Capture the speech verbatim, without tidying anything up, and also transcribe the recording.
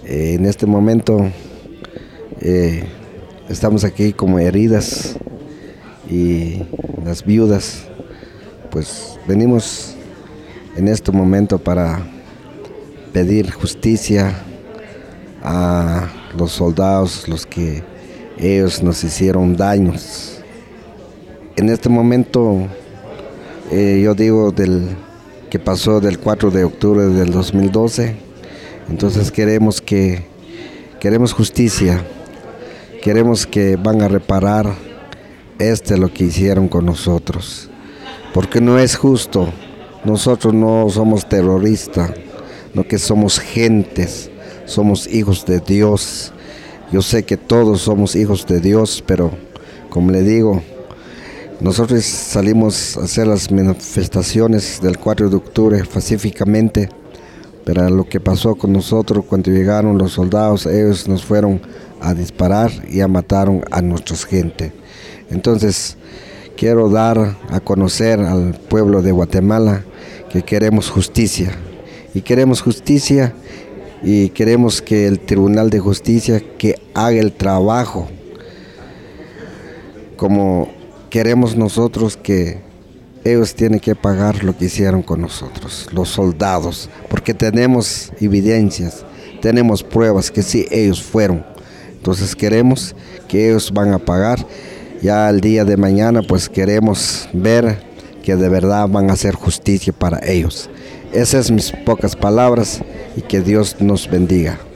Eh, en este momento eh, estamos aquí como heridas y las viudas, pues venimos en este momento para pedir justicia a los soldados, los que ellos nos hicieron daños. En este momento eh, yo digo del que pasó del cuatro de octubre del dos mil doce, entonces queremos que queremos justicia, queremos que van a reparar este lo que hicieron con nosotros, porque no es justo. Nosotros no somos terroristas, no, que somos gentes, somos hijos de Dios. Yo sé que todos somos hijos de Dios, pero como le digo, nosotros salimos a hacer las manifestaciones del cuatro de octubre pacíficamente, pero lo que pasó con nosotros cuando llegaron los soldados, ellos nos fueron a disparar y a mataron a nuestra gente. Entonces, quiero dar a conocer al pueblo de Guatemala que queremos justicia, y queremos justicia y queremos que el Tribunal de Justicia que haga el trabajo como queremos nosotros, que ellos tienen que pagar lo que hicieron con nosotros, los soldados, porque tenemos evidencias, tenemos pruebas que sí ellos fueron. Entonces queremos que ellos van a pagar. Ya el día de mañana pues queremos ver que de verdad van a hacer justicia para ellos. Esas son mis pocas palabras y que Dios nos bendiga.